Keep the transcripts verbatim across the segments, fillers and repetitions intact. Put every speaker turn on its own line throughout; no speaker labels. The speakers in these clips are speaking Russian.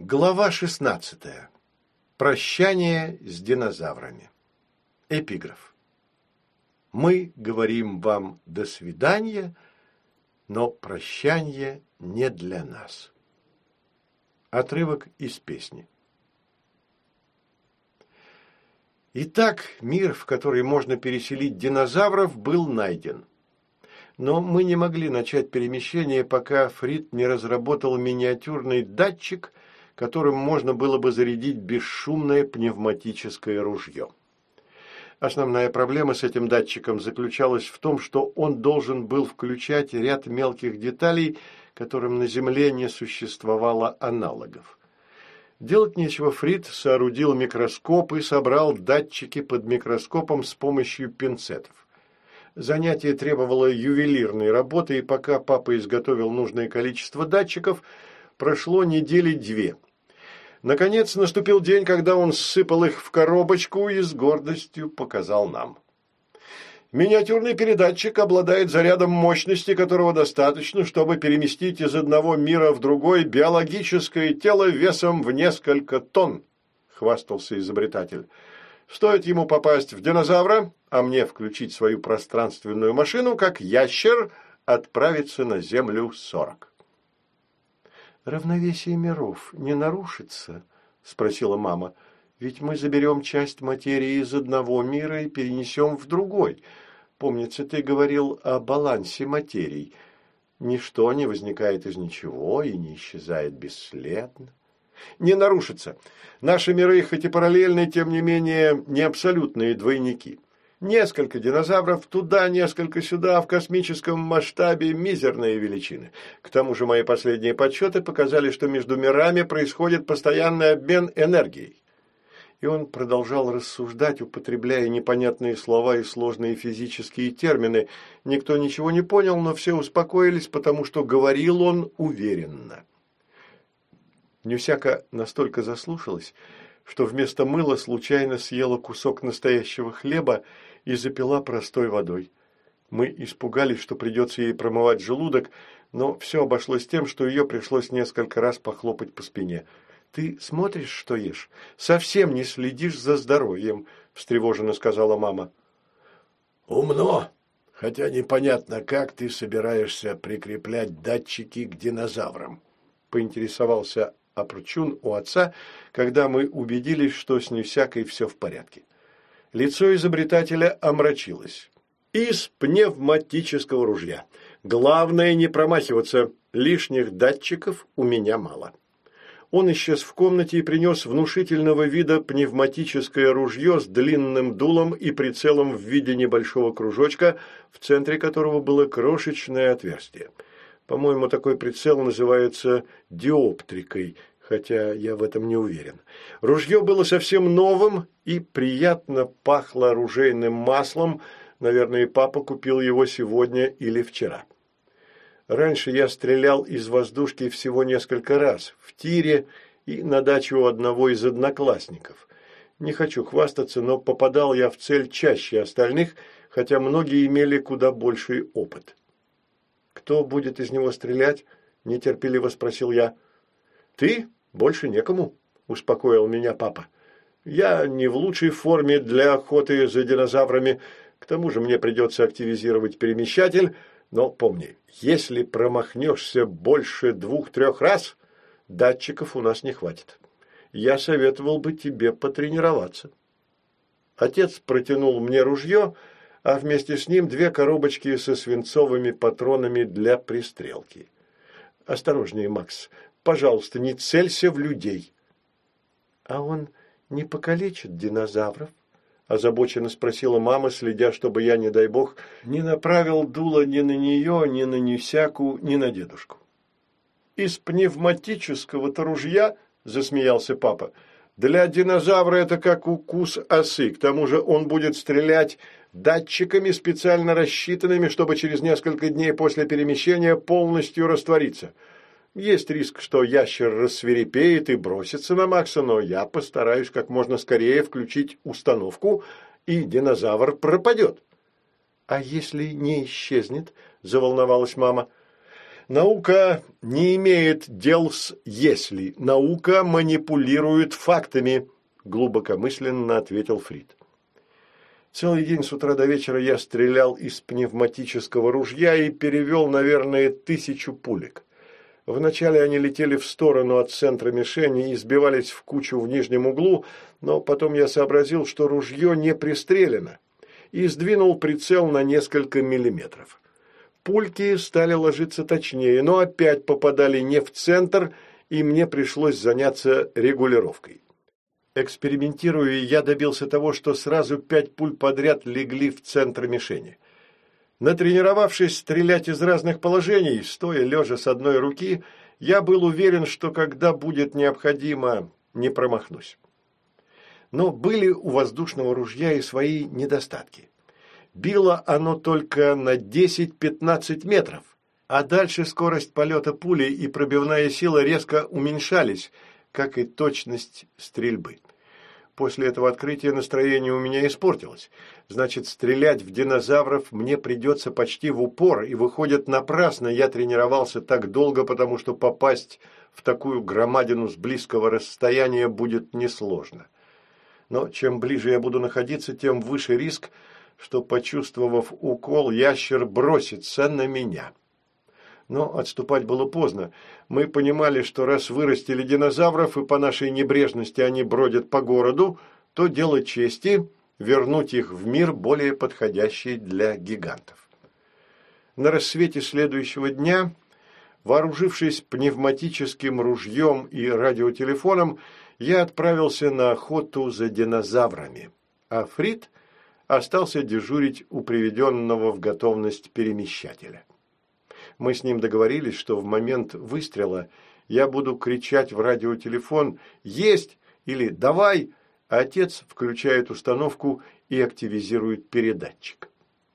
Глава шестнадцатая. Прощание с динозаврами. Эпиграф. Мы говорим вам «до свидания», но прощание не для нас. Отрывок из песни. Итак, мир, в который можно переселить динозавров, был найден. Но мы не могли начать перемещение, пока Фрид не разработал миниатюрный датчик, которым можно было бы зарядить бесшумное пневматическое ружье. Основная проблема с этим датчиком заключалась в том, что он должен был включать ряд мелких деталей, которым на Земле не существовало аналогов. Делать нечего, Фрид соорудил микроскоп и собрал датчики под микроскопом с помощью пинцетов. Занятие требовало ювелирной работы, и пока папа изготовил нужное количество датчиков, прошло недели две. Наконец наступил день, когда он ссыпал их в коробочку и с гордостью показал нам. Миниатюрный передатчик обладает зарядом мощности, которого достаточно, чтобы переместить из одного мира в другой биологическое тело весом в несколько тонн, хвастался изобретатель. Стоит ему попасть в динозавра, а мне включить свою пространственную машину, как ящер отправится на Землю сорок. «Равновесие миров не нарушится?» – спросила мама. «Ведь мы заберем часть материи из одного мира и перенесем в другой. Помнится, ты говорил о балансе материй. Ничто не возникает из ничего и не исчезает бесследно». «Не нарушится. Наши миры, хоть и параллельны, тем не менее, не абсолютные двойники. Несколько динозавров туда, несколько сюда, в космическом масштабе мизерные величины. К тому же мои последние подсчеты показали, что между мирами происходит постоянный обмен энергией». И он продолжал рассуждать, употребляя непонятные слова и сложные физические термины. Никто ничего не понял, но все успокоились, потому что говорил он уверенно. Нюсяка настолько заслушалась, что вместо мыла случайно съела кусок настоящего хлеба и запила простой водой. Мы испугались, что придется ей промывать желудок, но все обошлось тем, что ее пришлось несколько раз похлопать по спине. «Ты смотришь, что ешь? Совсем не следишь за здоровьем», – встревоженно сказала мама.
«Умно, хотя непонятно, как ты собираешься прикреплять датчики к динозаврам», – поинтересовался Апрчун у отца, когда мы убедились, что с Нюсякой все в порядке. Лицо изобретателя омрачилось. «Из пневматического ружья. Главное не промахиваться. Лишних датчиков у меня мало». Он исчез в комнате и принес внушительного вида пневматическое ружье с длинным дулом и прицелом в виде небольшого кружочка, в центре которого было крошечное отверстие. По-моему, такой прицел называется диоптрикой, хотя я в этом не уверен. Ружье было совсем новым и приятно пахло оружейным маслом. Наверное, папа купил его сегодня или вчера. Раньше я стрелял из воздушки всего несколько раз, в тире и на даче у одного из одноклассников. Не хочу хвастаться, но попадал я в цель чаще остальных, хотя многие имели куда больший опыт. «Кто будет из него стрелять?» – нетерпеливо спросил я. «Ты? Больше некому», – успокоил меня папа. «Я не в лучшей форме для охоты за динозаврами, к тому же мне придется активизировать перемещатель, но помни, если промахнешься больше двух-трех раз, датчиков у нас не хватит. Я советовал бы тебе потренироваться». Отец протянул мне ружье, а вместе с ним две коробочки со свинцовыми патронами для пристрелки. «Осторожнее, Макс. Пожалуйста, не целься в людей». «А он не покалечит динозавров?» – озабоченно спросила мама, следя, чтобы я, не дай бог, не направил дуло ни на нее, ни на Нюсяку, ни на дедушку. «Из пневматического-то ружья?» – засмеялся папа. «Для динозавра это как укус осы. К тому же он будет стрелять датчиками, специально рассчитанными, чтобы через несколько дней после перемещения полностью раствориться. Есть риск, что ящер рассвирепеет и бросится на Макса, но я постараюсь как можно скорее включить установку, и динозавр пропадет». «А если не исчезнет?» – заволновалась мама.
Наука не имеет дел с «если». Наука манипулирует фактами, глубокомысленно ответил Фрид. Целый день с утра до вечера я стрелял из пневматического ружья и перевел, наверное, тысячу пулек. Вначале они летели в сторону от центра мишени и сбивались в кучу в нижнем углу, но потом я сообразил, что ружье не пристрелено, и сдвинул прицел на несколько миллиметров. Пульки стали ложиться точнее, но опять попадали не в центр, и мне пришлось заняться регулировкой. Экспериментируя, я добился того, что сразу пять пуль подряд легли в центр мишени. Натренировавшись стрелять из разных положений, стоя лежа с одной руки, я был уверен, что когда будет необходимо, не промахнусь. Но были у воздушного ружья и свои недостатки. Било оно только на десять-пятнадцать метров, а дальше скорость полета пули и пробивная сила резко уменьшались, как и точность стрельбы. После этого открытия настроение у меня испортилось. Значит, стрелять в динозавров мне придется почти в упор, и, выходит, напрасно я тренировался так долго, потому что попасть в такую громадину с близкого расстояния будет несложно. Но чем ближе я буду находиться, тем выше риск, что, почувствовав укол, ящер бросится на меня. Но отступать было поздно. Мы понимали, что раз вырастили динозавров, и по нашей небрежности они бродят по городу, то дело чести – вернуть их в мир, более подходящий для гигантов. На рассвете следующего дня, вооружившись пневматическим ружьем и радиотелефоном, я отправился на охоту за динозаврами, а Фрид остался дежурить у приведенного в готовность перемещателя. Мы с ним договорились, что в момент выстрела я буду кричать в радиотелефон «Есть!» или «Давай!», а отец включает установку и активизирует передатчик.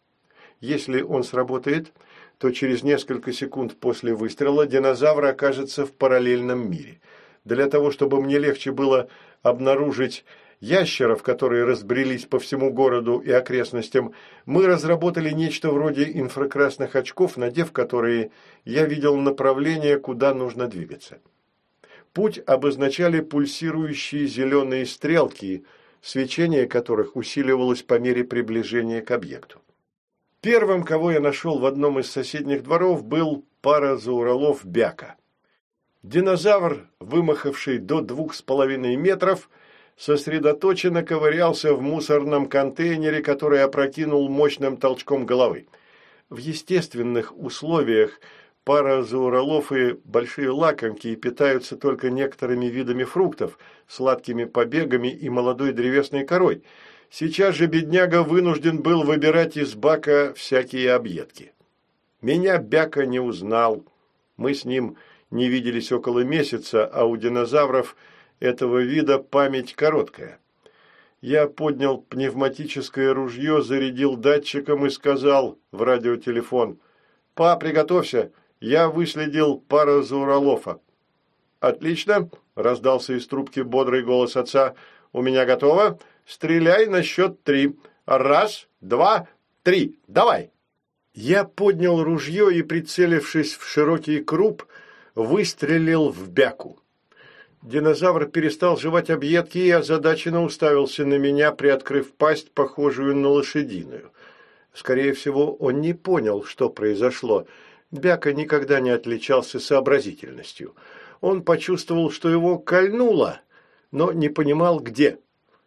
Если он сработает, то через несколько секунд после выстрела динозавр окажется в параллельном мире. Для того, чтобы мне легче было обнаружить ящеров, которые разбрелись по всему городу и окрестностям, мы разработали нечто вроде инфракрасных очков, надев которые, я видел направление, куда нужно двигаться. Путь обозначали пульсирующие зеленые стрелки, свечение которых усиливалось по мере приближения к объекту. Первым, кого я нашел в одном из соседних дворов, был паразауролов Бяка. Динозавр, вымахавший до двух с половиной метров, сосредоточенно ковырялся в мусорном контейнере, который опрокинул мощным толчком головы. В естественных условиях паразауролофы – большие лакомки и питаются только некоторыми видами фруктов, сладкими побегами и молодой древесной корой. Сейчас же бедняга вынужден был выбирать из бака всякие объедки. Меня Бяка не узнал. Мы с ним не виделись около месяца, а у динозавров этого вида память короткая. Я поднял пневматическое ружье, зарядил датчиком и сказал в радиотелефон: «Па, приготовься, я выследил паразауролофа». «Отлично», – раздался из трубки бодрый голос отца, – «у меня готово, стреляй на счет три. Раз, два, три, давай». Я поднял ружье и, прицелившись в широкий круп, выстрелил в Бяку. Динозавр перестал жевать объедки и озадаченно уставился на меня, приоткрыв пасть, похожую на лошадиную. Скорее всего, он не понял, что произошло. Бяка никогда не отличался сообразительностью. Он почувствовал, что его кольнуло, но не понимал, где.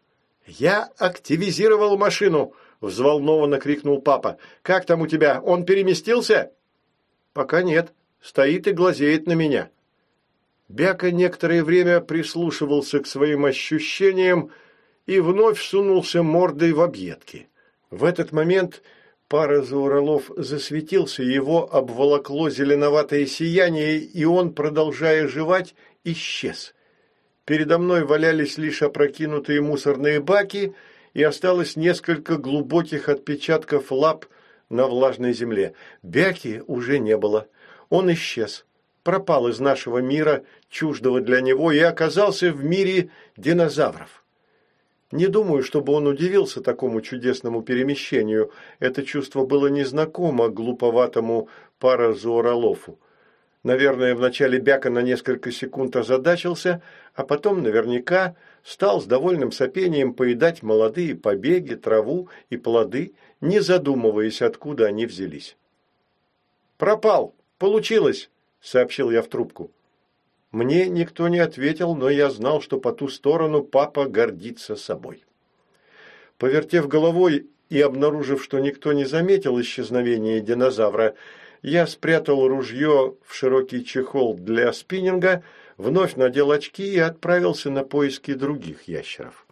«Я активизировал машину!» – взволнованно крикнул папа. «Как там у тебя? Он переместился?» «Пока нет. Стоит и глазеет на меня». Бяка некоторое время прислушивался к своим ощущениям и вновь сунулся мордой в объедки. В этот момент паразауролов засветился, его обволокло зеленоватое сияние, и он, продолжая жевать, исчез. Передо мной валялись лишь опрокинутые мусорные баки, и осталось несколько глубоких отпечатков лап на влажной земле. Бяки уже не было. Он исчез, пропал из нашего мира, чуждого для него, и оказался в мире динозавров. Не думаю, чтобы он удивился такому чудесному перемещению. Это чувство было незнакомо глуповатому паразауролофу. Наверное, вначале Бяка на несколько секунд озадачился, а потом наверняка стал с довольным сопением поедать молодые побеги, траву и плоды, не задумываясь, откуда они взялись. «Пропал! Получилось!» – сообщил я в трубку. Мне никто не ответил, но я знал, что по ту сторону папа гордится собой. Повертев головой и обнаружив, что никто не заметил исчезновения динозавра, я спрятал ружье в широкий чехол для спиннинга, вновь надел очки и отправился на поиски других ящеров.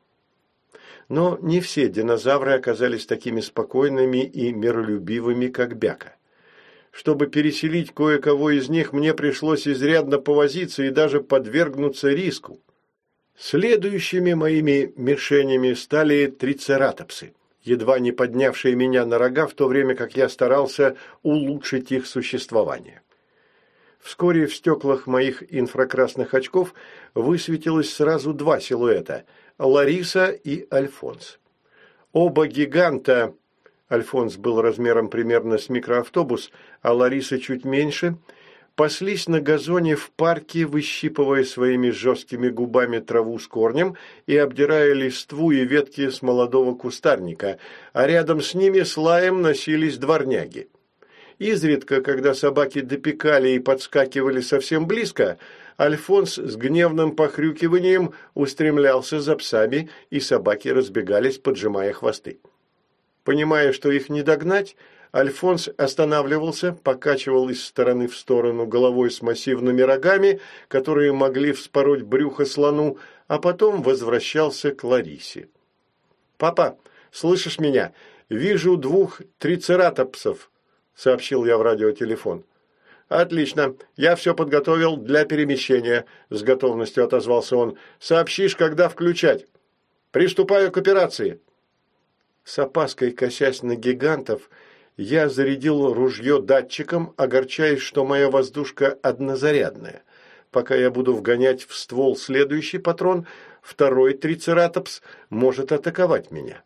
Но не все динозавры оказались такими спокойными и миролюбивыми, как Бяка. Чтобы переселить кое-кого из них, мне пришлось изрядно повозиться и даже подвергнуться риску. Следующими моими мишенями стали трицератопсы, едва не поднявшие меня на рога, в то время как я старался улучшить их существование. Вскоре в стеклах моих инфракрасных очков высветилось сразу два силуэта – Лариса и Альфонс. Оба гиганта, Альфонс был размером примерно с микроавтобус, а Лариса чуть меньше, паслись на газоне в парке, выщипывая своими жесткими губами траву с корнем и обдирая листву и ветки с молодого кустарника, а рядом с ними с лаем носились дворняги. Изредка, когда собаки допекали и подскакивали совсем близко, Альфонс с гневным похрюкиванием устремлялся за псами, и собаки разбегались, поджимая хвосты. Понимая, что их не догнать, Альфонс останавливался, покачивал из стороны в сторону головой с массивными рогами, которые могли вспороть брюхо слону, а потом возвращался к Ларисе. «Папа, слышишь меня? Вижу двух трицератопсов», – сообщил я в радиотелефон. «Отлично, я все подготовил для перемещения», – с готовностью отозвался он. «Сообщишь, когда включать. Приступаю к операции». С опаской косясь на гигантов, я зарядил ружье датчиком, огорчаясь, что моя воздушка однозарядная. Пока я буду вгонять в ствол следующий патрон, второй трицератопс может атаковать меня.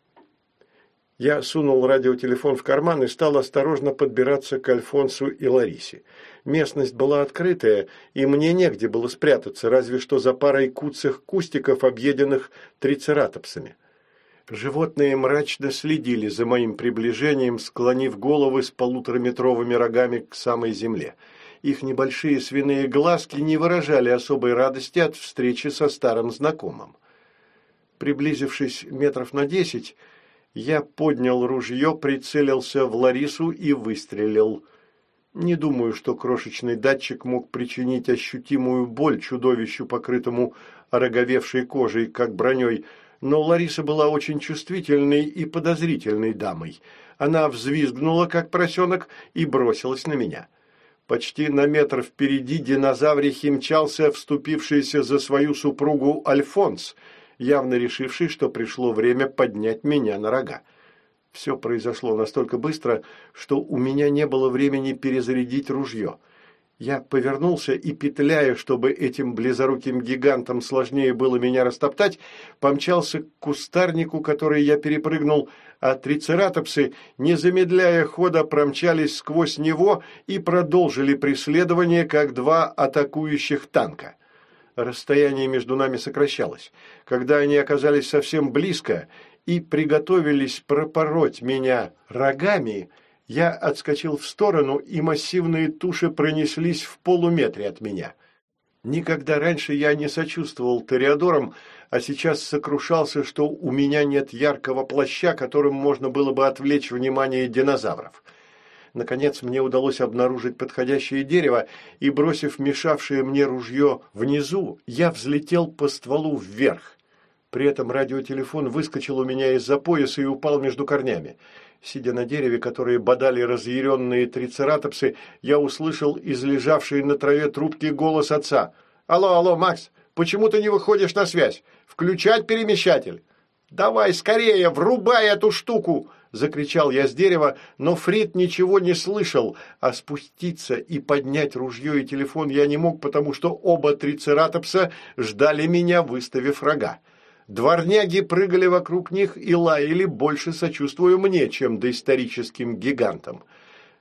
Я сунул радиотелефон в карман и стал осторожно подбираться к Альфонсу и Ларисе. Местность была открытая, и мне негде было спрятаться, разве что за парой куцых кустиков, объеденных трицератопсами. Животные мрачно следили за моим приближением, склонив головы с полутораметровыми рогами к самой земле. Их небольшие свиные глазки не выражали особой радости от встречи со старым знакомым. Приблизившись метров на десять, я поднял ружье, прицелился в Ларису и выстрелил. Не думаю, что крошечный датчик мог причинить ощутимую боль чудовищу, покрытому ороговевшей кожей, как броней, но Лариса была очень чувствительной и подозрительной дамой. Она взвизгнула, как поросенок, и бросилась на меня. Почти на метр впереди динозаврихи мчался вступившийся за свою супругу Альфонс, явно решивший, что пришло время поднять меня на рога. Все произошло настолько быстро, что у меня не было времени перезарядить ружье. Я повернулся и, петляя, чтобы этим близоруким гигантам сложнее было меня растоптать, помчался к кустарнику, который я перепрыгнул, а трицератопсы, не замедляя хода, промчались сквозь него и продолжили преследование, как два атакующих танка. Расстояние между нами сокращалось. Когда они оказались совсем близко и приготовились пропороть меня рогами, я отскочил в сторону, и массивные туши пронеслись в полуметре от меня. Никогда раньше я не сочувствовал тореадорам, а сейчас сокрушался, что у меня нет яркого плаща, которым можно было бы отвлечь внимание динозавров. Наконец мне удалось обнаружить подходящее дерево, и, бросив мешавшее мне ружье внизу, я взлетел по стволу вверх. При этом радиотелефон выскочил у меня из-за пояса и упал между корнями. Сидя на дереве, которые бодали разъяренные трицератопсы, я услышал из лежавшей на траве трубки голос отца. «Алло, алло, Макс, почему ты не выходишь на связь? Включать перемещатель?» «Давай скорее, врубай эту штуку!» – закричал я с дерева, но Фрид ничего не слышал, а спуститься и поднять ружье и телефон я не мог, потому что оба трицератопса ждали меня, выставив рога. Дворняги прыгали вокруг них и лаяли, больше сочувствуя мне, чем доисторическим гигантам.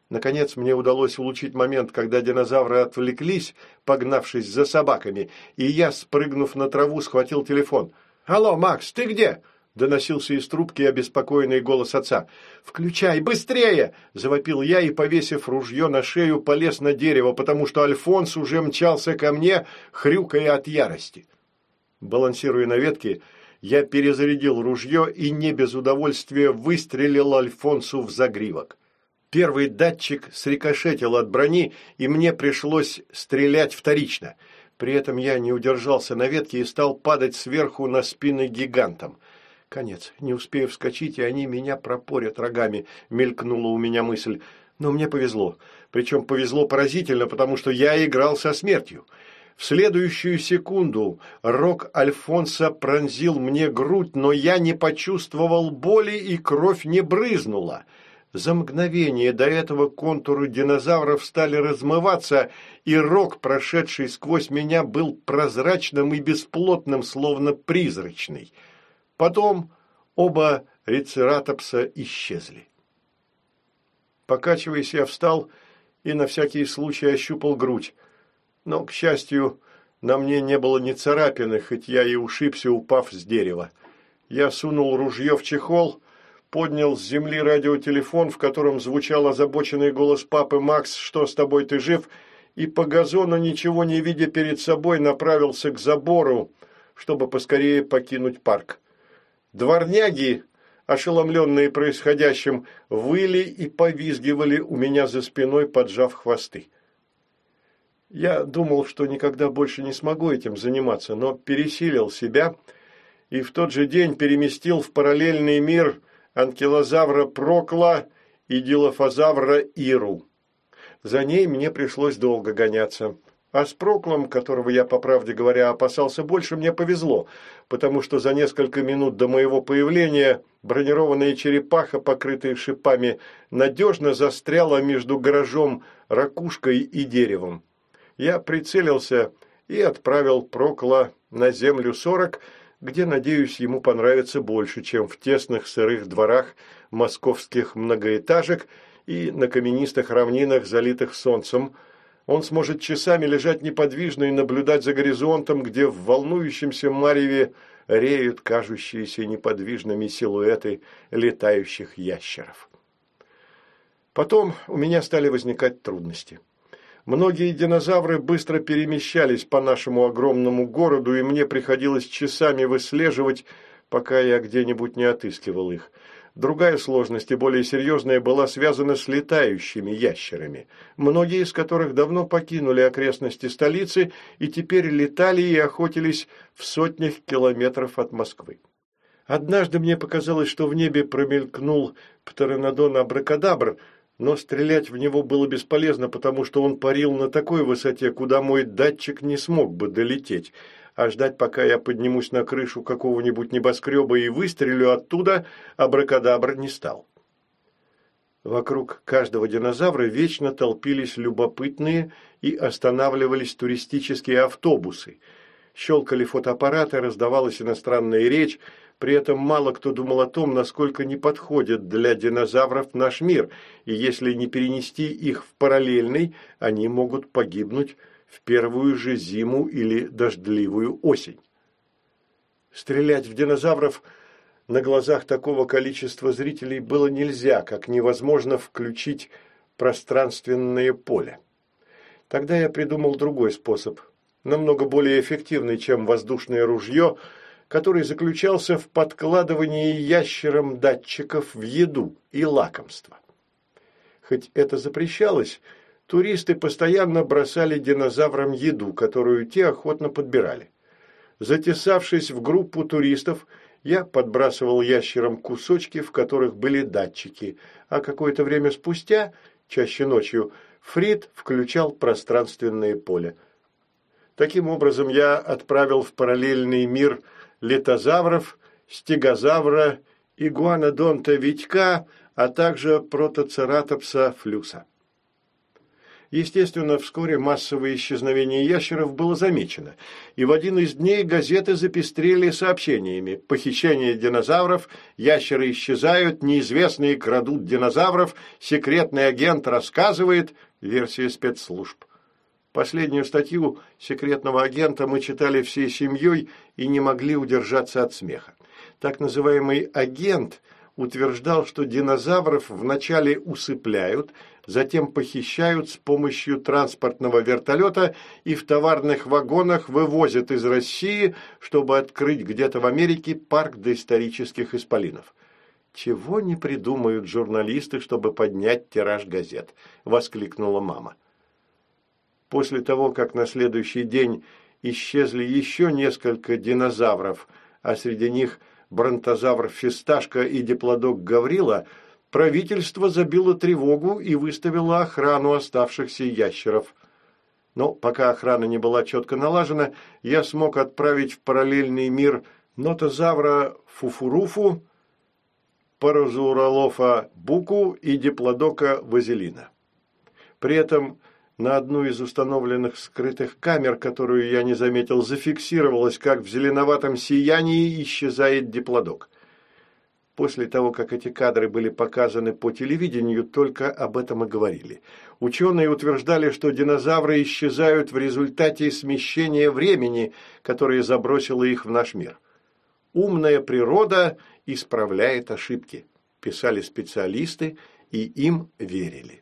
Наконец мне удалось улучшить момент, когда динозавры отвлеклись, погнавшись за собаками, и я, спрыгнув на траву, схватил телефон. «Алло, Макс, ты где?» – доносился из трубки обеспокоенный голос отца. «Включай, быстрее!» – завопил я и, повесив ружье на шею, полез на дерево, потому что Альфонс уже мчался ко мне, хрюкая от ярости. Балансируя на ветке, я перезарядил ружье и не без удовольствия выстрелил Альфонсу в загривок. Первый датчик срикошетил от брони, и мне пришлось стрелять вторично. При этом я не удержался на ветке и стал падать сверху на спины гигантам. Конец. Не успею вскочить, и они меня пропорят рогами, мелькнула у меня мысль. Но мне повезло. Причем повезло поразительно, потому что я играл со смертью. В следующую секунду рог Альфонса пронзил мне грудь, но я не почувствовал боли, и кровь не брызнула. За мгновение до этого контуры динозавров стали размываться, и рог, прошедший сквозь меня, был прозрачным и бесплотным, словно призрачный. Потом оба рицератопса исчезли. Покачиваясь, я встал и на всякий случай ощупал грудь. Но, к счастью, на мне не было ни царапины, хоть я и ушибся, упав с дерева. Я сунул ружье в чехол, поднял с земли радиотелефон, в котором звучал озабоченный голос папы: «Макс, что с тобой, ты жив?» И по газону, ничего не видя перед собой, направился к забору, чтобы поскорее покинуть парк. Дворняги, ошеломленные происходящим, выли и повизгивали у меня за спиной, поджав хвосты. Я думал, что никогда больше не смогу этим заниматься, но пересилил себя и в тот же день переместил в параллельный мир анкилозавра Прокла и дилофозавра Иру. За ней мне пришлось долго гоняться. А с Проклом, которого я, по правде говоря, опасался больше, мне повезло, потому что за несколько минут до моего появления бронированная черепаха, покрытая шипами, надежно застряла между гаражом, ракушкой и деревом. Я прицелился и отправил Прокла на землю сорок, где, надеюсь, ему понравится больше, чем в тесных сырых дворах московских многоэтажек и на каменистых равнинах, залитых солнцем. Он сможет часами лежать неподвижно и наблюдать за горизонтом, где в волнующемся мареве реют кажущиеся неподвижными силуэты летающих ящеров. Потом у меня стали возникать трудности. Многие динозавры быстро перемещались по нашему огромному городу, и мне приходилось часами выслеживать, пока я где-нибудь не отыскивал их. Другая сложность и более серьезная была связана с летающими ящерами, многие из которых давно покинули окрестности столицы и теперь летали и охотились в сотнях километров от Москвы. Однажды мне показалось, что в небе промелькнул птеранодон абракадабр, но стрелять в него было бесполезно, потому что он парил на такой высоте, куда мой датчик не смог бы долететь, а ждать, пока я поднимусь на крышу какого-нибудь небоскреба и выстрелю оттуда, абракадабр не стал. Вокруг каждого динозавра вечно толпились любопытные и останавливались туристические автобусы. Щелкали фотоаппараты, раздавалась иностранная речь, при этом мало кто думал о том, насколько не подходит для динозавров наш мир, и если не перенести их в параллельный, они могут погибнуть в первую же зиму или дождливую осень. Стрелять в динозавров на глазах такого количества зрителей было нельзя, как невозможно включить пространственное поле. Тогда я придумал другой способ, намного более эффективный, чем воздушное ружье, который заключался в подкладывании ящерам датчиков в еду и лакомства. Хоть это запрещалось, туристы постоянно бросали динозаврам еду, которую те охотно подбирали. Затесавшись в группу туристов, я подбрасывал ящерам кусочки, в которых были датчики, а какое-то время спустя, чаще ночью, Фрид включал пространственное поле. Таким образом, я отправил в параллельный мир летозавров, стегозавра, игуанодонта Витька, а также протоцератопса Флюса. Естественно, вскоре массовое исчезновение ящеров было замечено, и в один из дней газеты запестрели сообщениями: похищение динозавров, ящеры исчезают, неизвестные крадут динозавров, секретный агент рассказывает, версия спецслужб. Последнюю статью секретного агента мы читали всей семьей и не могли удержаться от смеха. Так называемый агент утверждал, что динозавров вначале усыпляют, затем похищают с помощью транспортного вертолета и в товарных вагонах вывозят из России, чтобы открыть где-то в Америке парк доисторических исполинов. «Чего не придумают журналисты, чтобы поднять тираж газет?» – воскликнула мама. После того, как на следующий день исчезли еще несколько динозавров, а среди них бронтозавр Фисташка и диплодок Гаврила, правительство забило тревогу и выставило охрану оставшихся ящеров. Но пока охрана не была четко налажена, я смог отправить в параллельный мир нотозавра Фуфуруфу, паразуролофа Буку и диплодока Вазелина. При этом на одну из установленных скрытых камер, которую я не заметил, зафиксировалось, как в зеленоватом сиянии исчезает диплодок. После того, как эти кадры были показаны по телевидению, только об этом и говорили. Ученые утверждали, что динозавры исчезают в результате смещения времени, которое забросило их в наш мир. «Умная природа исправляет ошибки», писали специалисты, и им верили.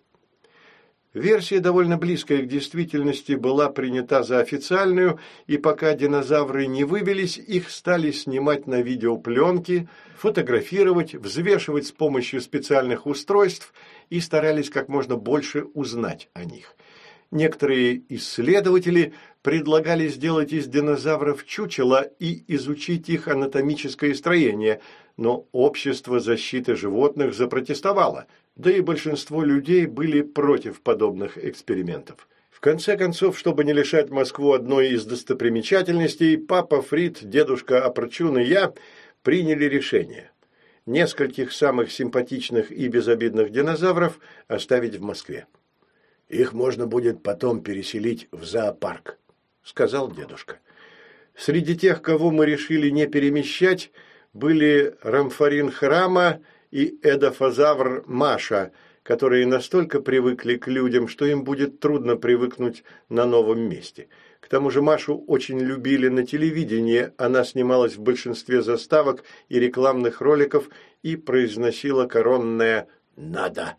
Версия, довольно близкая к действительности, была принята за официальную, и пока динозавры не вывелись, их стали снимать на видеопленки, фотографировать, взвешивать с помощью специальных устройств и старались как можно больше узнать о них. Некоторые исследователи предлагали сделать из динозавров чучела и изучить их анатомическое строение, но общество защиты животных запротестовало, да и большинство людей были против подобных экспериментов. В конце концов, чтобы не лишать Москву одной из достопримечательностей, папа Фрид, дедушка Апрчун и я приняли решение – нескольких самых симпатичных и безобидных динозавров оставить в Москве.
«Их можно будет потом переселить в зоопарк», – сказал дедушка.
Среди тех, кого мы решили не перемещать, были Рамфорин Храма и эдофазавр Маша, которые настолько привыкли к людям, что им будет трудно привыкнуть на новом месте. К тому же Машу очень любили на телевидении, она снималась в большинстве заставок и рекламных роликов и произносила коронное «надо».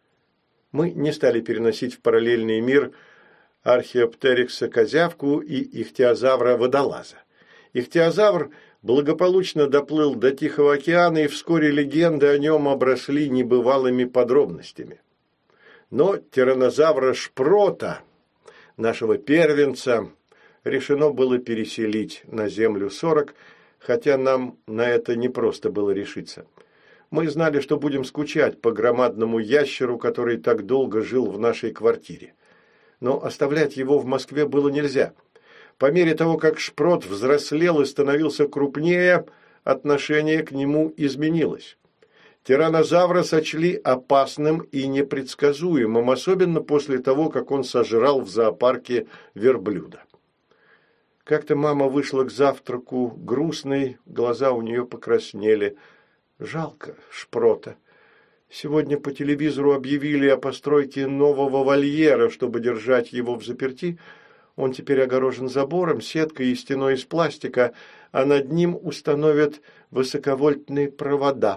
Мы не стали переносить в параллельный мир археоптерикса козявку и ихтиозавра водолаза. Ихтиозавр благополучно доплыл до Тихого океана, и вскоре легенды о нем обросли небывалыми подробностями. Но тираннозавра Шпрота, нашего первенца, решено было переселить на Землю сорок, хотя нам на это непросто было решиться. Мы знали, что будем скучать по громадному ящеру, который так долго жил в нашей квартире. Но оставлять его в Москве было нельзя. По мере того, как Шпрот взрослел и становился крупнее, отношение к нему изменилось. Тираннозавра сочли опасным и непредсказуемым, особенно после того, как он сожрал в зоопарке верблюда. Как-то мама вышла к завтраку грустной, глаза у нее покраснели. Жалко Шпрота. Сегодня по телевизору объявили о постройке нового вольера, чтобы держать его взаперти. Он теперь огорожен забором, сеткой и стеной из пластика, а над ним установят высоковольтные провода.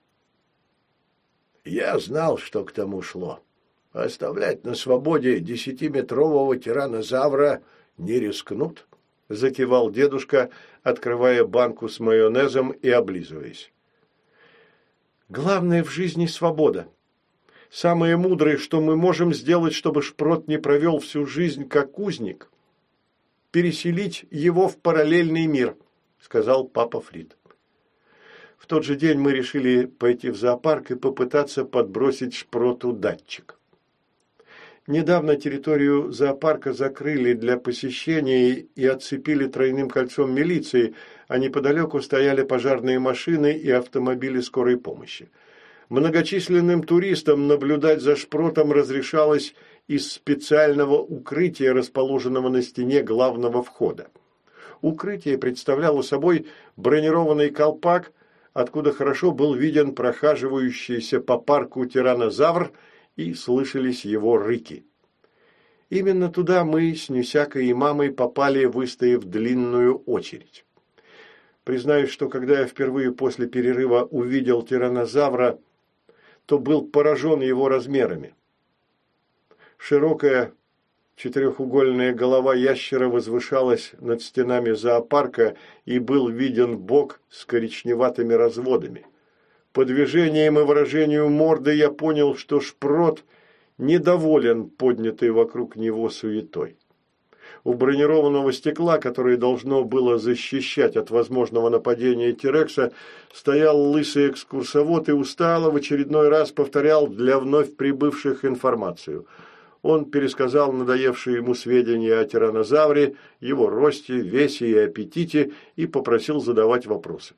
Я знал, что к тому шло. Оставлять на свободе десятиметрового тираннозавра не рискнут, закивал дедушка, открывая банку с майонезом и облизываясь.
Главное в жизни свобода. Самое мудрое, что мы можем сделать, чтобы Шпрот не провел всю жизнь как узник, переселить его в параллельный мир, сказал папа Фрид. В тот же день мы решили пойти в зоопарк и попытаться подбросить Шпроту датчик. Недавно территорию зоопарка закрыли для посещения и отцепили тройным кольцом милиции, а неподалеку стояли пожарные машины и автомобили скорой помощи. Многочисленным туристам наблюдать за Шпротом разрешалось из специального укрытия, расположенного на стене главного входа. Укрытие представляло собой бронированный колпак, откуда хорошо был виден прохаживающийся по парку тираннозавр и слышались его рыки. Именно туда мы с Нюсякой и мамой попали, выстояв длинную очередь. Признаюсь, что когда я впервые после перерыва увидел тираннозавра, то был поражен его размерами. Широкая четырехугольная голова ящера возвышалась над стенами зоопарка, и был виден бок с коричневатыми разводами. По движениям и выражению морды я понял, что Шпрот недоволен поднятой вокруг него суетой. У бронированного стекла, которое должно было защищать от возможного нападения Тирекса, стоял лысый экскурсовод и устало в очередной раз повторял для вновь прибывших информацию. Он пересказал надоевшие ему сведения о тираннозавре, его росте, весе и аппетите и попросил задавать вопросы.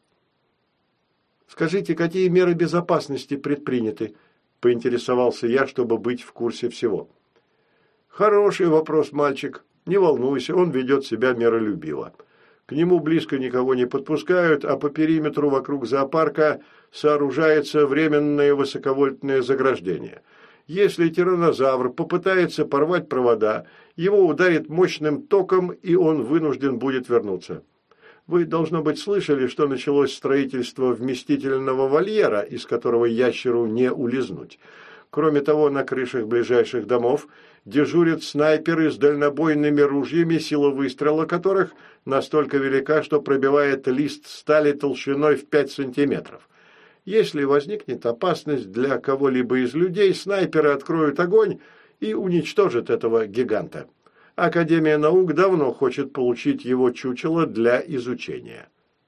«Скажите, какие меры безопасности предприняты?» – поинтересовался я, чтобы быть в курсе всего. «Хороший вопрос, мальчик. Не волнуйся, он ведет себя миролюбиво. К нему близко никого не подпускают, а по периметру вокруг зоопарка сооружается временное высоковольтное заграждение. Если тираннозавр попытается порвать провода, его ударит мощным током, и он вынужден будет вернуться. Вы, должно быть, слышали, что началось строительство вместительного вольера, из которого ящеру не улизнуть. Кроме того, на крышах ближайших домов дежурят снайперы с дальнобойными ружьями, сила выстрела которых настолько велика, что пробивает лист стали толщиной в пять сантиметров. Если возникнет опасность для кого-либо из людей, снайперы откроют огонь и уничтожат этого гиганта. Академия наук давно хочет получить его чучело для изучения».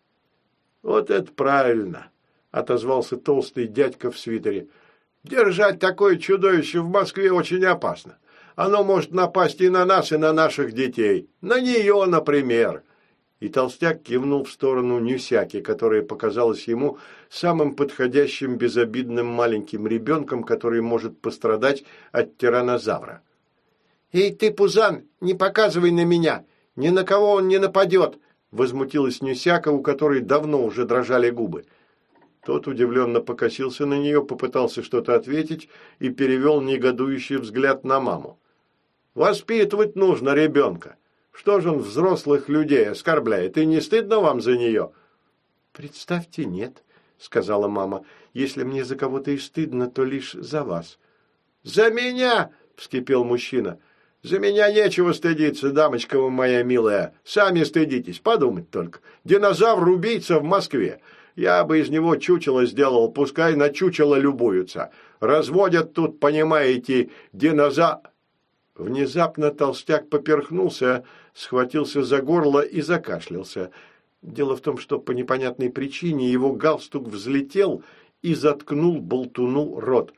«Вот это правильно», – отозвался толстый дядька в свитере. «Держать такое чудовище в Москве очень опасно. Оно может напасть и на нас, и на наших детей. На нее, например». И толстяк кивнул в сторону Нюсяки, которая показалась ему самым подходящим безобидным маленьким ребенком, который может пострадать от тираннозавра. «Эй ты, Пузан, не показывай на меня! Ни на кого он не нападет!» – возмутилась Нюсяка, у которой давно уже дрожали губы. Тот удивленно покосился на нее, попытался что-то ответить и перевел негодующий взгляд на маму. «Воспитывать нужно ребенка. Что же он взрослых людей оскорбляет? И не стыдно вам за нее?» «Представьте, нет», – сказала мама. «Если мне за кого-то и стыдно, то лишь за вас». «За меня!» – вскипел мужчина. «За меня нечего стыдиться, дамочка вы моя милая. Сами стыдитесь, подумать только. Динозавр-убийца в Москве. Я бы из него чучело сделал, пускай на чучело любуются. Разводят тут, понимаете, динозавр...» Внезапно толстяк поперхнулся, схватился за горло и закашлялся. Дело в том, что по непонятной причине его галстук взлетел и заткнул болтуну рот.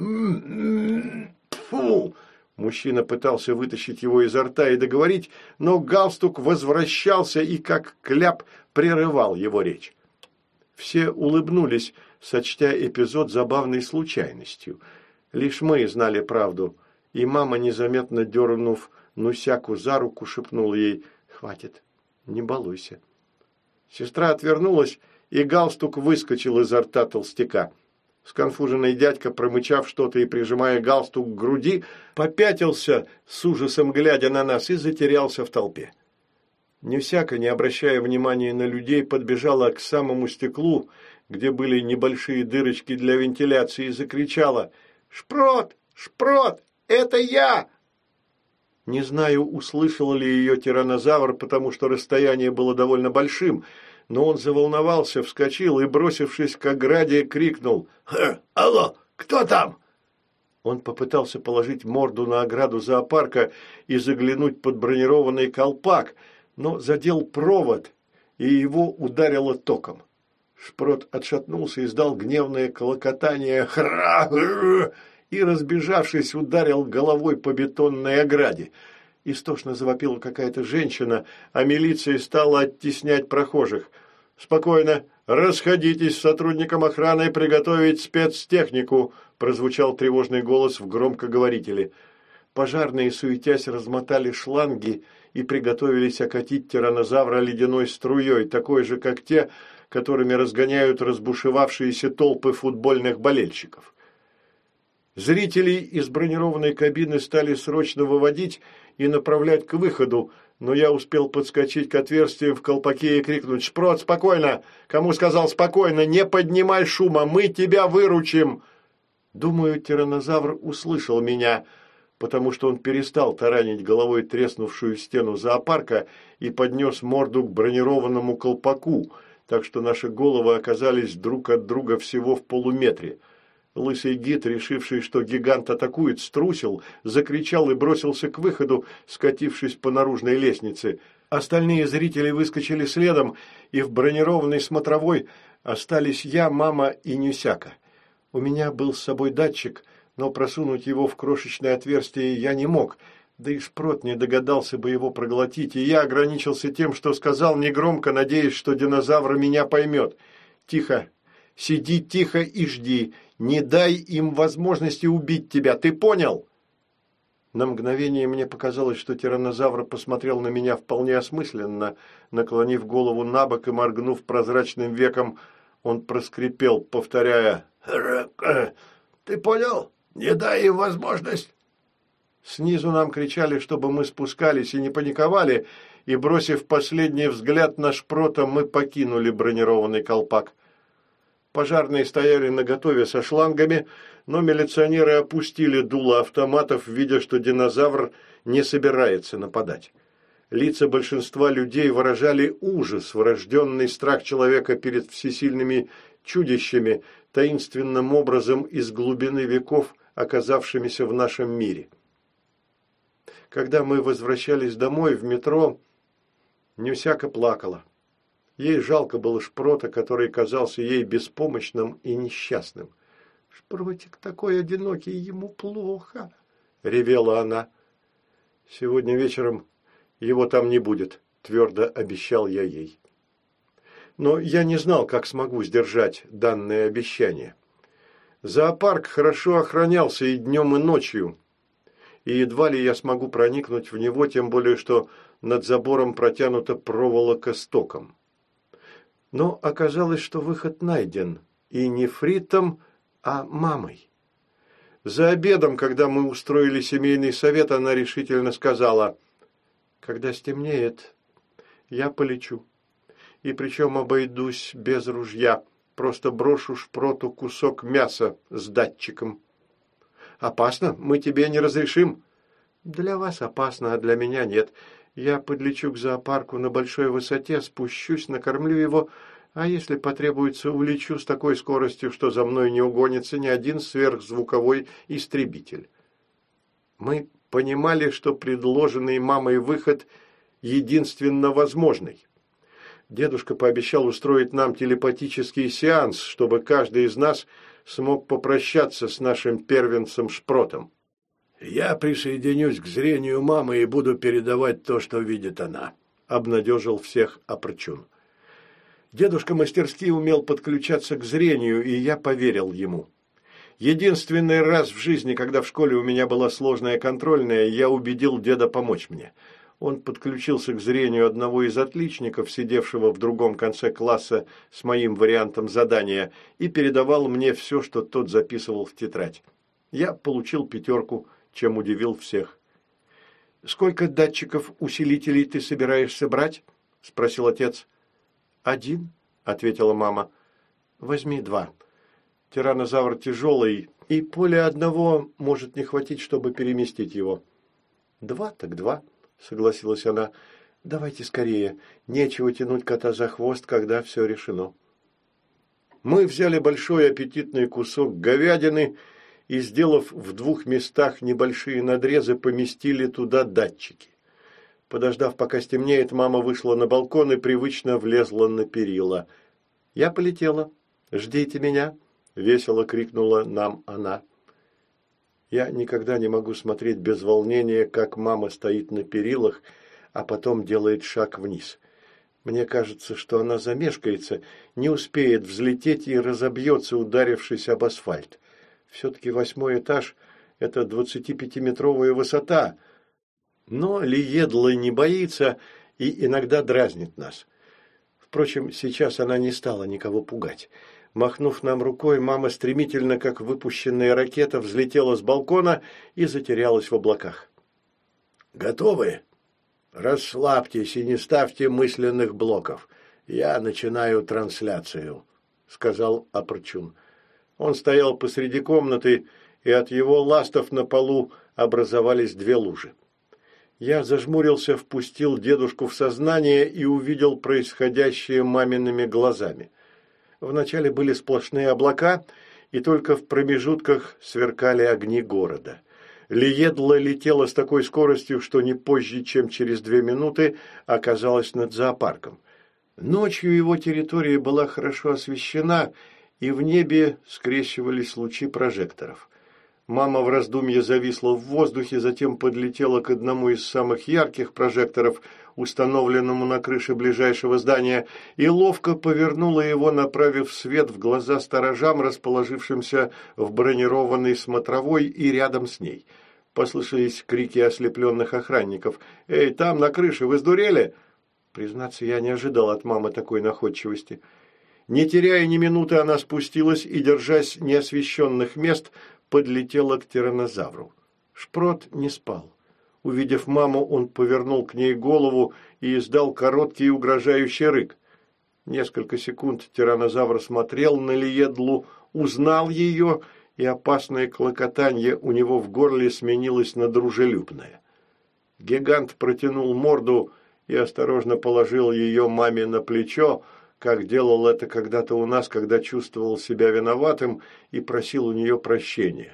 «Фу!» Мужчина пытался вытащить его изо рта и договорить, но галстук возвращался и, как кляп, прерывал его речь. Все улыбнулись, сочтя эпизод забавной случайностью. Лишь мы знали правду, и мама, незаметно дернув Нусяку за руку, шепнула ей: «Хватит, не балуйся». Сестра отвернулась, и галстук выскочил изо рта толстяка. Сконфуженный дядька, промычав что-то и прижимая галстук к груди, попятился, с ужасом глядя на нас, и затерялся в толпе. Нюсяка, не обращая внимания на людей, подбежала к самому стеклу, где были небольшие дырочки для вентиляции, и закричала: «Шпрот! Шпрот! Это я!» Не знаю, услышал ли ее тираннозавр, потому что расстояние было довольно большим, но он заволновался, вскочил и, бросившись к ограде, крикнул: «Алло, кто там?» Он попытался положить морду на ограду зоопарка и заглянуть под бронированный колпак, но задел провод, и его ударило током. Шпрот отшатнулся, издал гневное клокотание «Хра!» и, разбежавшись, ударил головой по бетонной ограде. Истошно завопила какая-то женщина, а милиция стала оттеснять прохожих. «Спокойно, расходитесь с сотрудником охраны и приготовить спецтехнику», прозвучал тревожный голос в громкоговорителе. Пожарные, суетясь, размотали шланги и приготовились окатить тираннозавра ледяной струей, такой же, как те, которыми разгоняют разбушевавшиеся толпы футбольных болельщиков. Зрителей из бронированной кабины стали срочно выводить и направлять к выходу, но я успел подскочить к отверстию в колпаке и крикнуть: «Шпрот, спокойно! Кому сказал спокойно? Не поднимай шума! Мы тебя выручим!» Думаю, тираннозавр услышал меня, потому что он перестал таранить головой треснувшую стену зоопарка и поднес морду к бронированному колпаку, так что наши головы оказались друг от друга всего в полуметре. Лысый гид, решивший, что гигант атакует, струсил, закричал и бросился к выходу, скатившись по наружной лестнице. Остальные зрители выскочили следом, и в бронированной смотровой остались я, мама и Нюсяка. У меня был с собой датчик, но просунуть его в крошечное отверстие я не мог, да и Шпрот не догадался бы его проглотить, и я ограничился тем, что сказал негромко, надеясь, что динозавр меня поймет. «Тихо! Сиди тихо и жди! Не дай им возможности убить тебя! Ты понял?» На мгновение мне показалось, что тираннозавр посмотрел на меня вполне осмысленно, наклонив голову на бок и моргнув прозрачным веком, он проскрипел, повторяя: «Ты понял? Не дай им возможность!» Снизу нам кричали, чтобы мы спускались и не паниковали, и, бросив последний взгляд на Шпрота, мы покинули бронированный колпак. Пожарные стояли наготове со шлангами, но милиционеры опустили дуло автоматов, видя, что динозавр не собирается нападать. Лица большинства людей выражали ужас, врожденный страх человека перед всесильными чудищами, таинственным образом из глубины веков, оказавшимися в нашем мире. Когда мы возвращались домой в метро, Нюсяка плакала. Ей жалко было Шпрота, который казался ей беспомощным и несчастным. «Шпротик такой одинокий, ему плохо», — ревела она. «Сегодня вечером его там не будет», — твердо обещал я ей. Но я не знал, как смогу сдержать данное обещание. Зоопарк хорошо охранялся и днем, и ночью, и едва ли я смогу проникнуть в него, тем более, что над забором протянута проволока с током. Но оказалось, что выход найден, и не Фритом, а мамой. За обедом, когда мы устроили семейный совет, она решительно сказала: «Когда стемнеет, я полечу. И причем обойдусь без ружья, просто брошу Шпроту кусок мяса с датчиком». «Опасно? Мы тебе не разрешим». «Для вас опасно, а для меня нет. Я подлечу к зоопарку на большой высоте, спущусь, накормлю его, а если потребуется, улечу с такой скоростью, что за мной не угонится ни один сверхзвуковой истребитель». Мы понимали, что предложенный мамой выход единственно возможный. Дедушка пообещал устроить нам телепатический сеанс, чтобы каждый из нас смог попрощаться с нашим первенцем Шпротом.
«Я присоединюсь к зрению мамы и буду передавать то, что видит она», – обнадежил всех Апрчун.
Дедушка мастерски умел подключаться к зрению, и я поверил ему. Единственный раз в жизни, когда в школе у меня была сложная контрольная, я убедил деда помочь мне. Он подключился к зрению одного из отличников, сидевшего в другом конце класса с моим вариантом задания, и передавал мне все, что тот записывал в тетрадь. Я получил пятерку, чем удивил всех. «Сколько датчиков-усилителей ты собираешься брать?» – спросил отец. «Один», – ответила мама. «Возьми два. Тираннозавр тяжелый, и поле одного может не хватить, чтобы переместить его». «Два так два», – согласилась она. «Давайте скорее. Нечего тянуть кота за хвост, когда все решено». Мы взяли большой аппетитный кусок говядины и, сделав в двух местах небольшие надрезы, поместили туда датчики. Подождав, пока стемнеет, мама вышла на балкон и привычно влезла на перила. «Я полетела. Ждите меня!» – весело крикнула нам она. Я никогда не могу смотреть без волнения, как мама стоит на перилах, а потом делает шаг вниз. Мне кажется, что она замешкается, не успеет взлететь и разобьется, ударившись об асфальт. Все-таки восьмой этаж – Это двадцатипятиметровая высота. Но Лиедла не боится и иногда дразнит нас. Впрочем, сейчас она не стала никого пугать. Махнув нам рукой, мама стремительно, как выпущенная ракета, взлетела с балкона и затерялась в облаках.
«Готовы? Расслабьтесь и не ставьте мысленных блоков. Я начинаю трансляцию», — сказал Апрчун.
Он стоял посреди комнаты, и от его ластов на полу образовались две лужи. Я зажмурился, впустил дедушку в сознание и увидел происходящее мамиными глазами. Вначале были сплошные облака, и только в промежутках сверкали огни города. Лиедла летела с такой скоростью, что не позже, чем через две минуты оказалась над зоопарком. Ночью его территория была хорошо освещена, и в небе скрещивались лучи прожекторов. Мама в раздумье зависла в воздухе, затем подлетела к одному из самых ярких прожекторов, установленному на крыше ближайшего здания, и ловко повернула его, направив свет в глаза сторожам, расположившимся в бронированной смотровой и рядом с ней. Послышались крики ослепленных охранников. «Эй, там, на крыше, вы сдурели?» Признаться, я не ожидал от мамы такой находчивости. Не теряя ни минуты, она спустилась и, держась неосвещенных мест, подлетела к тираннозавру. Шпрот не спал. Увидев маму, он повернул к ней голову и издал короткий угрожающий рык. Несколько секунд тираннозавр смотрел на Лиедлу, узнал ее, и опасное клокотанье у него в горле сменилось на дружелюбное. Гигант протянул морду и осторожно положил ее маме на плечо, как делал это когда-то у нас, когда чувствовал себя виноватым и просил у нее прощения.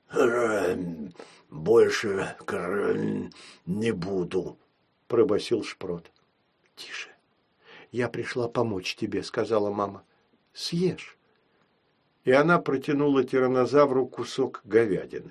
«Больше не буду», – пробасил Шпрот.
«Тише. Я пришла помочь тебе», – сказала мама. «Съешь». И она протянула тираннозавру кусок говядины.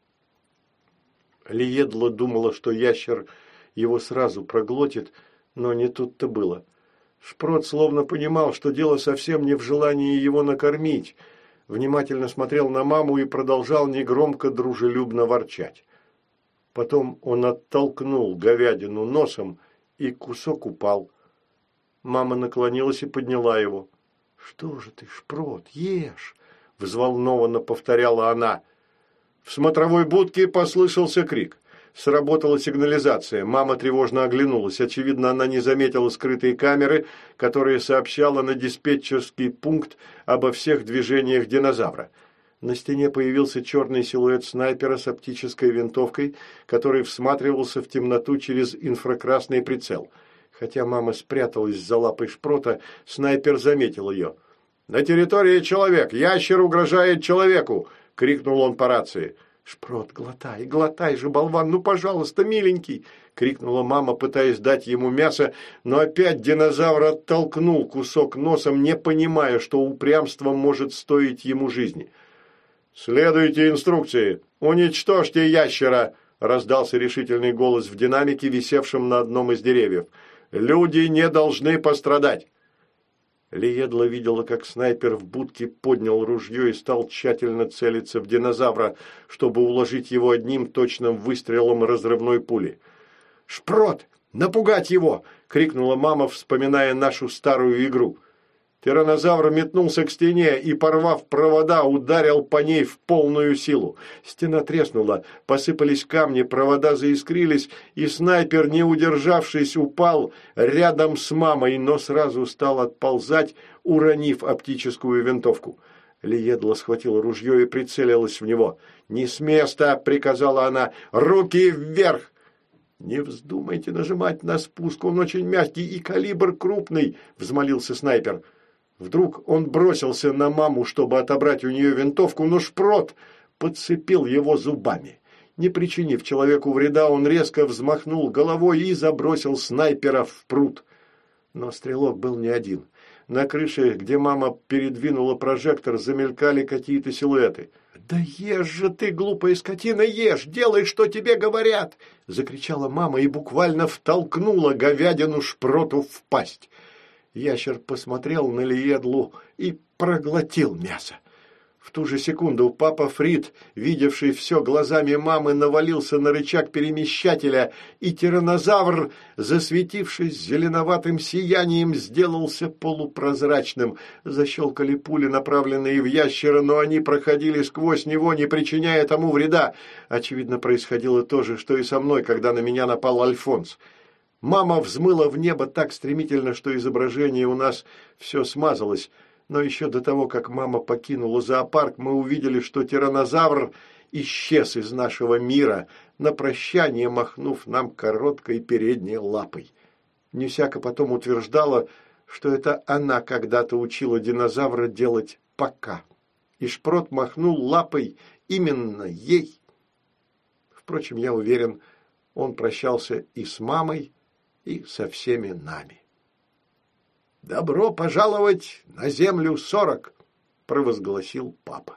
Лиедла думала, что ящер его сразу проглотит, но не тут-то было. Шпрот словно понимал, что дело совсем не в желании его накормить, внимательно смотрел на маму и продолжал негромко дружелюбно ворчать. Потом он оттолкнул говядину носом, и кусок упал. Мама наклонилась и подняла его. «Что же ты, Шпрот, ешь?» – взволнованно повторяла она. В смотровой будке послышался крик. Сработала сигнализация. Мама тревожно оглянулась. Очевидно, она не заметила скрытые камеры, которые сообщала на диспетчерский пункт обо всех движениях динозавра. На стене появился черный силуэт снайпера с оптической винтовкой, который всматривался в темноту через инфракрасный прицел. Хотя мама спряталась за лапой Шпрота, снайпер заметил ее. «На территории человек! Ящер угрожает человеку!» – крикнул он по рации. «Шпрот, глотай, глотай же, болван, ну, пожалуйста, миленький!» – крикнула мама, пытаясь дать ему мясо, но опять динозавр оттолкнул кусок носом, не понимая, что упрямство может стоить ему жизни. «Следуйте инструкции! Уничтожьте ящера!» – раздался решительный голос в динамике, висевшем на одном из деревьев. «Люди не должны пострадать!» Лиедла видела, как снайпер в будке поднял ружье и стал тщательно целиться в динозавра, чтобы уложить его одним точным выстрелом разрывной пули. «Шпрот! Напугать его!» – крикнула мама, вспоминая нашу старую игру. Тираннозавр метнулся к стене и, порвав провода, ударил по ней в полную силу. Стена треснула, посыпались камни, провода заискрились, и снайпер, не удержавшись, упал рядом с мамой, но сразу стал отползать, уронив оптическую винтовку. Лиедла схватила ружье и прицелилась в него. «Не с места!» – приказала она. «Руки вверх!» «Не вздумайте нажимать на спуск, он очень мягкий и калибр крупный!» – взмолился снайпер. Вдруг он бросился на маму, чтобы отобрать у нее винтовку, но Шпрот подцепил его зубами. Не причинив человеку вреда, он резко взмахнул головой и забросил снайпера в пруд. Но стрелок был не один. На крыше, где мама передвинула прожектор, замелькали какие-то силуэты. «Да ешь же ты, глупая скотина, ешь! Делай, что тебе говорят!» – закричала мама и буквально втолкнула говядину Шпроту в пасть. Ящер посмотрел на Лиедлу и проглотил мясо. В ту же секунду папа Фрид, видевший все глазами мамы, навалился на рычаг перемещателя, и тираннозавр, засветившись зеленоватым сиянием, сделался полупрозрачным. Защелкали пули, направленные в ящера, но они проходили сквозь него, не причиняя тому вреда. Очевидно, происходило то же, что и со мной, когда на меня напал Альфонс. Мама взмыла в небо так стремительно, что изображение у нас все смазалось. Но еще до того, как мама покинула зоопарк, мы увидели, что тираннозавр исчез из нашего мира, на прощание махнув нам короткой передней лапой. Нюсяка потом утверждала, что это она когда-то учила динозавра делать «пока». И Шпрот махнул лапой именно ей. Впрочем, я уверен, он прощался и с мамой, и со всеми нами. «Добро пожаловать на землю сорок!» – провозгласил папа.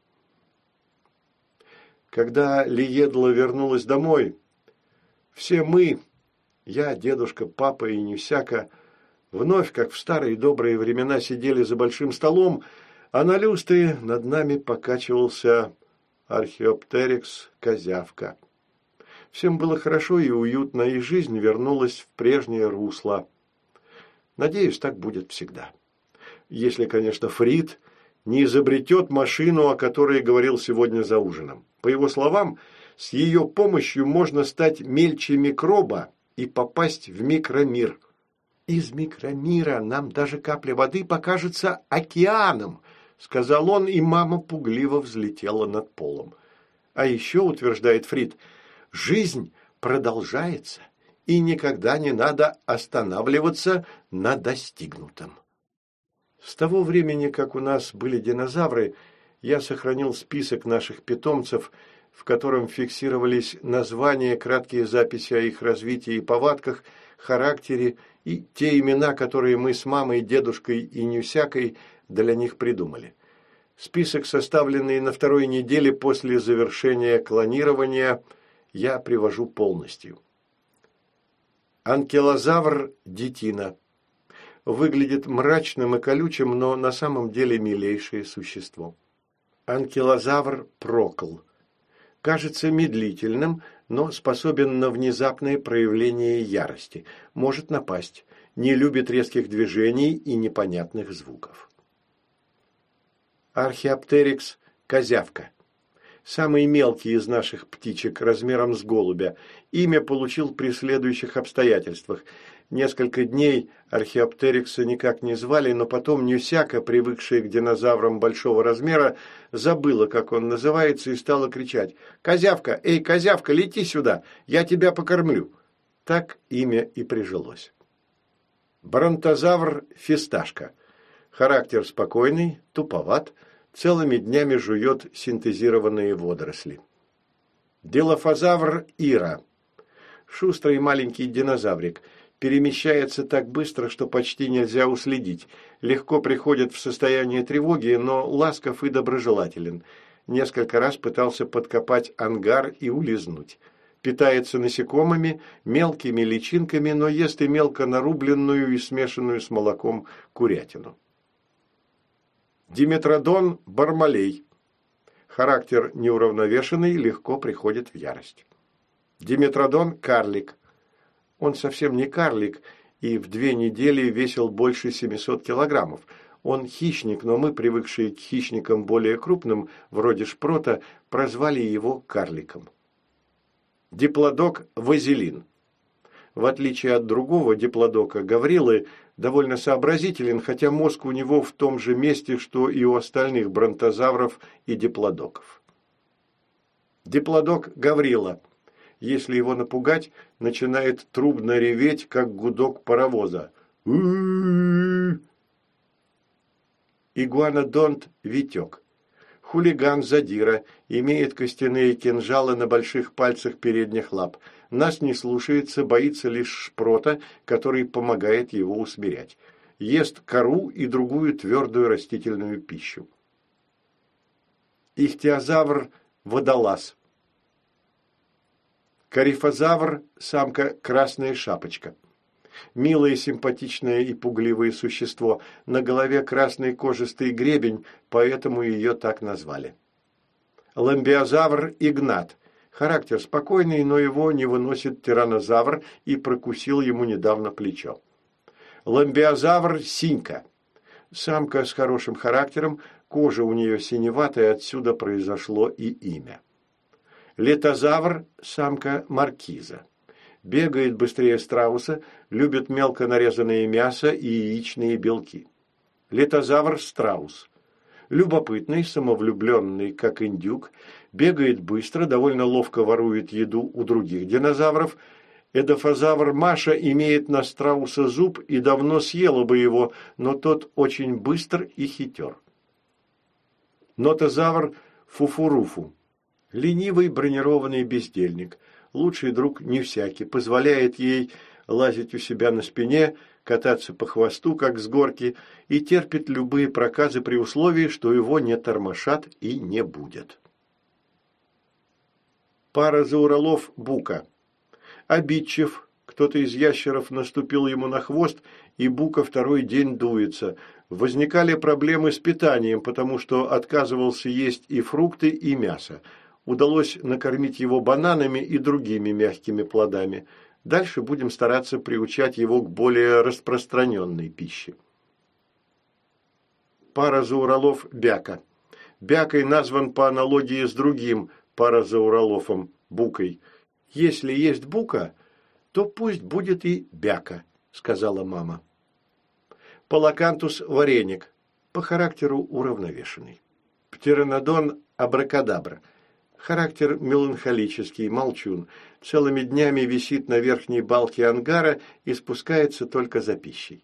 Когда Лиедла вернулась домой, все мы, я, дедушка, папа и Нюсяка, вновь, как в старые добрые времена, сидели за большим столом, а на люстре над нами покачивался археоптерикс-козявка. Всем было хорошо и уютно, и жизнь вернулась в прежнее русло. Надеюсь, так будет всегда. Если, конечно, Фрид не изобретет машину, о которой говорил сегодня за ужином. По его словам, с ее помощью можно стать мельче микроба и попасть в микромир. «Из микромира нам даже капля воды покажется океаном», – сказал он, и мама пугливо взлетела над полом. А еще, утверждает Фрид, жизнь продолжается. И никогда не надо останавливаться на достигнутом. С того времени, как у нас были динозавры, я сохранил список наших питомцев, в котором фиксировались названия, краткие записи о их развитии и повадках, характере и те имена, которые мы с мамой, дедушкой и Нюсякой для них придумали. Список, составленный на второй неделе после завершения клонирования, я привожу полностью. Анкилозавр детина. Выглядит мрачным и колючим, но на самом деле милейшее существо. Анкилозавр прокл. Кажется медлительным, но способен на внезапное проявление ярости. Может напасть. Не любит резких движений и непонятных звуков. Археоптерикс козявка. Самый мелкий из наших птичек, размером с голубя. Имя получил при следующих обстоятельствах. Несколько дней археоптерикса никак не звали, но потом Нюсяка, привыкшая к динозаврам большого размера, забыла, как он называется, и стала кричать: «Козявка! Эй, козявка, лети сюда! Я тебя покормлю!» Так имя и прижилось. Бронтозавр фисташка. Характер спокойный, туповат, целыми днями жует синтезированные водоросли. Дилофозавр ира. Шустрый маленький динозаврик. Перемещается так быстро, что почти нельзя уследить. Легко приходит в состояние тревоги, но ласков и доброжелателен. Несколько раз пытался подкопать ангар и улизнуть. Питается насекомыми, мелкими личинками, но ест и мелко нарубленную и смешанную с молоком курятину. Диметродон бармалей. Характер неуравновешенный, легко приходит в ярость. Диметродон карлик. Он совсем не карлик и в две недели весил больше семисот килограммов. Он хищник, но мы, привыкшие к хищникам более крупным, вроде шпрота, прозвали его карликом. Диплодок вазелин. В отличие от другого диплодока, Гаврилы довольно сообразителен, хотя мозг у него в том же месте, что и у остальных бронтозавров и диплодоков. Диплодок Гаврила. Если его напугать, начинает трубно реветь, как гудок паровоза. Игуанодонт Витек. Хулиган-задира, имеет костяные кинжалы на больших пальцах передних лап. Нас не слушается, боится лишь шпрота, который помогает его усмирять. Ест кору и другую твердую растительную пищу. Ихтиозавр-водолаз. Карифозавр – самка красная шапочка. Милое, симпатичное и пугливое существо. На голове красный кожистый гребень, поэтому ее так назвали. Ламбеозавр Игнат. Характер спокойный, но его не выносит тираннозавр и прокусил ему недавно плечо. Ламбеозавр Синька. Самка с хорошим характером, кожа у нее синеватая, отсюда произошло и имя. Летозавр – самка маркиза. Бегает быстрее страуса, любит мелко нарезанное мясо и яичные белки. Летозавр страус. Любопытный, самовлюбленный, как индюк, бегает быстро, довольно ловко ворует еду у других динозавров. Эдофазавр Маша имеет на страуса зуб и давно съела бы его, но тот очень быстр и хитер. Нотозавр Фуфуруфу. Ленивый бронированный бездельник. Лучший друг не всякий, позволяет ей лазить у себя на спине, кататься по хвосту, как с горки, и терпит любые проказы при условии, что его не тормошат и не будет. Паразауролов Бука. Обидчив, кто-то из ящеров наступил ему на хвост, и Бука второй день дуется. Возникали проблемы с питанием, потому что отказывался есть и фрукты, и мясо. Удалось накормить его бананами и другими мягкими плодами. Дальше будем стараться приучать его к более распространенной пище. Паразауролов Бяка. Бякой назван по аналогии с другим паразауролофом – Букой. «Если есть Бука, то пусть будет и Бяка», – сказала мама. Палакантус вареник. По характеру уравновешенный. Птеранодон абракадабра. Характер меланхолический, молчун. Целыми днями висит на верхней балке ангара и спускается только за пищей.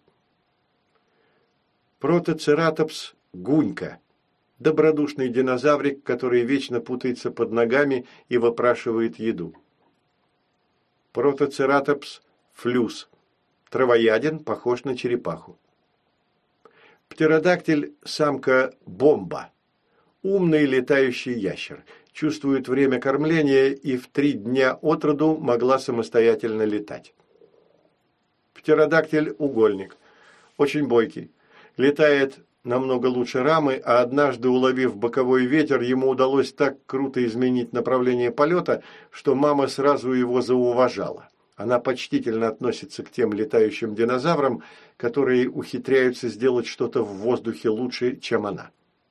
Протоцератопс гунька. Добродушный динозаврик, который вечно путается под ногами и выпрашивает еду. Протоцератопс флюс. Травояден, похож на черепаху. Птеродактиль самка бомба. Умный летающий ящер. Чувствует время кормления и в три дня от роду могла самостоятельно летать. Птеродактиль угольник. Очень бойкий. Летает намного лучше рамы, а однажды, уловив боковой ветер, ему удалось так круто изменить направление полета, что мама сразу его зауважала. Она почтительно относится к тем летающим динозаврам, которые ухитряются сделать что-то в воздухе лучше, чем она.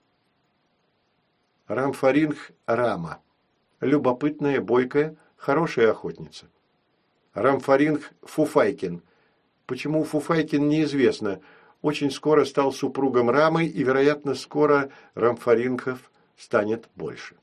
Рамфоринх рама. Любопытная, бойкая, хорошая охотница. Рамфоринх фуфайкин. Почему фуфайкин, неизвестно. Очень скоро стал супругом рамы, и, вероятно, скоро рамфоринхов станет больше.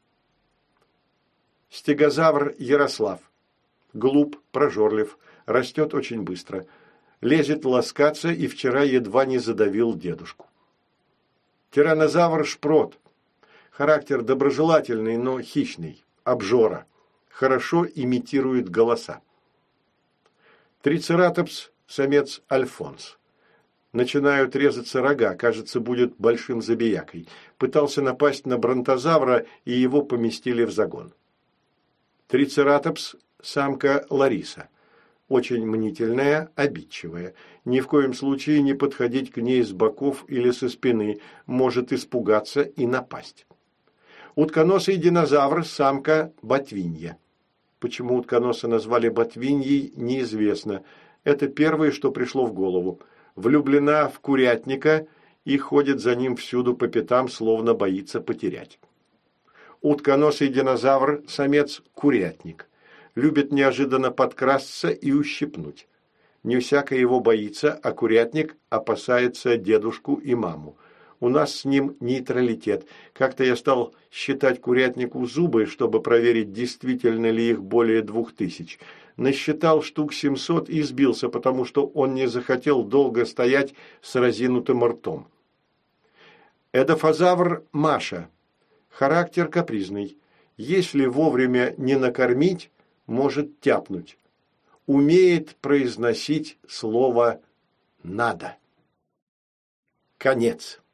Стегозавр Ярослав. Глуп, прожорлив, растет очень быстро. Лезет ласкаться и вчера едва не задавил дедушку. Тираннозавр Шпрот. Характер доброжелательный, но хищный, обжора. Хорошо имитирует голоса. Трицератопс самец Альфонс. Начинают резаться рога, кажется, будет большим забиякой. Пытался напасть на бронтозавра, и его поместили в загон. Трицератопс самка Лариса. Очень мнительная, обидчивая. Ни в коем случае не подходить к ней с боков или со спины, может испугаться и напасть. Утконосый динозавр самка Ботвинья. Почему утконоса назвали Ботвиньей, неизвестно. Это первое, что пришло в голову. Влюблена в курятника и ходит за ним всюду по пятам, словно боится потерять. Утконосый динозавр – самец курятник. Любит неожиданно подкрасться и ущипнуть. Не всякий его боится, а курятник опасается дедушку и маму. У нас с ним нейтралитет. Как-то я стал считать курятнику зубы, чтобы проверить, действительно ли их более двух тысяч. Насчитал штук семьсот и сбился, потому что он не захотел долго стоять с разинутым ртом. Эдофазавр Маша. Характер капризный. Если вовремя не накормить, может тяпнуть. Умеет произносить слово «надо». Конец.